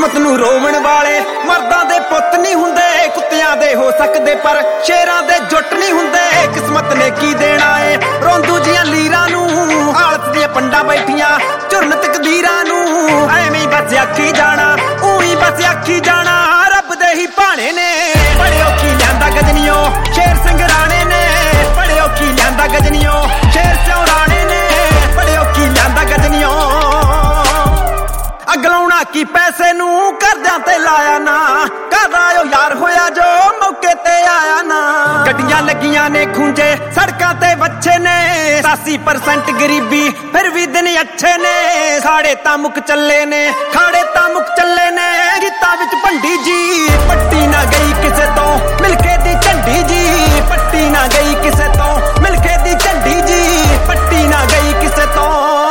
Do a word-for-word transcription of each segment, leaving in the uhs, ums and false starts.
किस्मत नूं रोवण वाले मर्दां दे पुੱਤ नहीं हुंदे, कुत्तियां दे हो सकदे पर शेरां दे जुट नहीं हुंदे। किस्मत ने की देना है रोंदू जियां लीरां नूं, हालत दियां पंडां बैठियां झुरन तकदीरां नूं। ऐवें बस आखी जाना उही बस आखी जाना, रब दे ही भाणे ने बड़े औखी लियांदा गजनियो शेर संगराणे ने। बड़े औखी लियांदा गजनियो शेर चौराणे ने, बड़े औखी लियांदा गजनियो। अगलाउणा की पैसे नू करदियां ते लाया ना, कहदा ओ यार होया जो मौके ते आया ना। गड्डियां लगियां ने खूंजे सड़कां ते बच्चे ने, अस्सी परसेंट गरीबी फिर भी दिन अच्छे ने। खाड़े तां मुक चले ने खाड़े तां मुक चले ने, गीतां विच भंडी जी पट्टी ना गई किसे तो मिलके दी झंडी जी। पट्टी ना गई किसे तो मिलके दी झंडी जी, पट्टी ना गई किसे तो।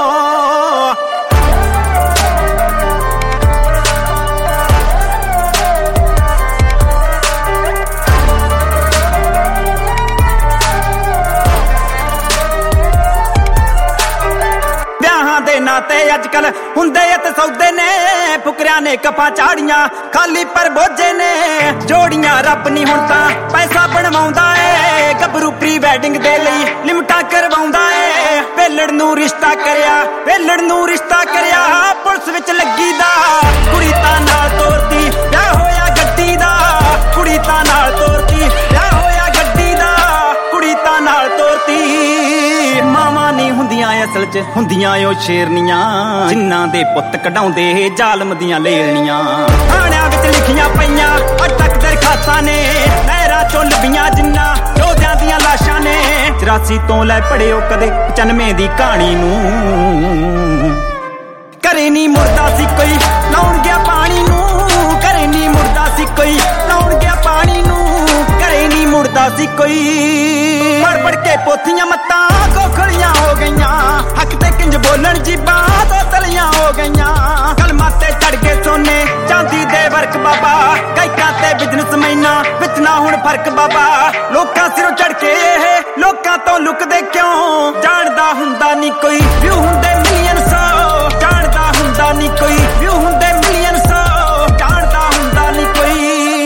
नाते अजकल हुंदे ते सौदे ने, फुकरिया ने कफा चाड़ियां खाली पर बोझे ने। जोड़ियां रब नहीं हुण तां पैसा बनवाउंदा है, गबरू प्री वेडिंग दे लई लिमटा करवाउंदा है। वेलड़ नूं रिश्ता करया वेलड़ नूं रिश्ता करया, पुलिस विच लगी दा कुड़ी तां नाल तोरती विआह होया गड्डी दा। कुड़ी तां नाल तोरती विआह होया गड्डी दा, कुड़ी तां नाल तोरती। मावां नहीं हुंदियां असल च हुंदियां ओ शेरनियां, जिन्हां दे पुੱਤ कढाउंदे जालम दियां लेलनियां। थाणियां विच लिखियां पईयां अटक दरखास्तां ने, नहरां चों लभियां जिन्हां योद्धियां दियां लाशां ने। चौरासी तो लै पढ़िओ कदे पचानवे दी कहानी नूं, घरे नहीं मुड़दा सी कोई लाउण गया पानी नूं। घरे नहीं मुड़दा सी कोई लाउण गया पानी नूं, घरे नहीं मुड़दा सी कोई। पढ़ पढ़ के पोथियां मत्तां खोखलियां हो गईयां, हक ते किंज बोलन जीबां तो तलियां हो गईयां। कलमां ते चढ़ के सोने चांदी दे वर्क बाबा, गायकां ते बिजनेस मैना विच ना हुण फर्क बाबा। लोकां सिरों चढ़ के ਇਹ लोकां तो लुकदे क्यों, जानदा हुंदा नहीं कोई व्यू हुंदे मिलियन सौ। जानदा हुंदा नहीं कोई व्यू हुंदे मिलियन सौ, जानदा हुंदा नहीं कोई।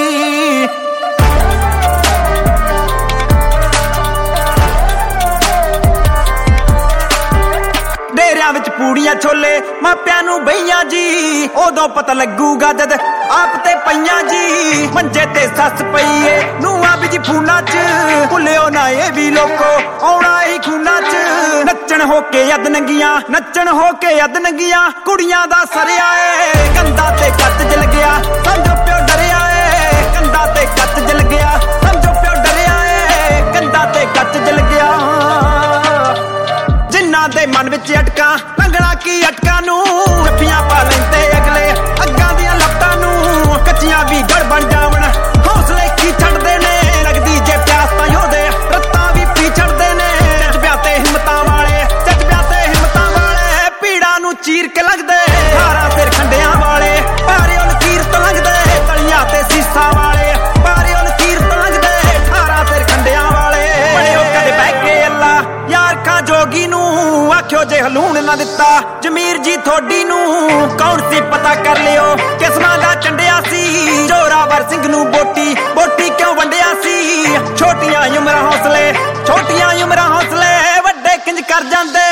डेरियां विच पूड़ियां छोले मापियां नूं बईयां जी, उदों पता लगूगा जद आप ते पईयां जी। मंजे ते सस पई ए नूंहां बिच फूना च, भुल्लिओ ना ए भी लोको आउणा ही खूना च। नच्चण हो के अद नंगियां नच्चण हो के अद नंगियां, कुड़ियां दा सरिया ए कंधा ते कच जल गया समझो प्यो डरिया ए। कंधा ते कच जल गया समझो प्यो डरिया ए, कंधा ते कच जल गया। जिन्हां दे मन विच अटकां लंघना की अटकां नूं, जफ्फियां पा लैंदे अगले अग्गां दियां लत्तां नूं। कच्चियां भी गड़ बन जावण हौसले की छड्डदे ने, लगदी जे प्यास तां योधे रत्तां भी पी छड्डदे ने। जज्बिਆਂ ते हिम्मतां वाले जज्बिਆਂ ते हिम्मतां वाले, पीड़ां नूं चीर के लगदे धारां सिर खंडिਆਂ वाले। पारिओ लकीर तो लगदे तलियां ते सीसां वाले, पारिओ लकीर तो लगदे धारां सिर खंडिਆਂ वाले। बड़े हो कदे बह के अल्लाह यार खां जोगी नूं, आखियो जे हलूण ना दिता जमीर जी थोड़ी नूं। कौन सी पता कर लियो किस्मां दा चंडिया सी, जोरावर सिंह नूं बोटी बोटी क्यों वंडिया सी। छोटियां उमरां हौसले छोटियां उमरां हौसले वड्डे किंज कर जांदे,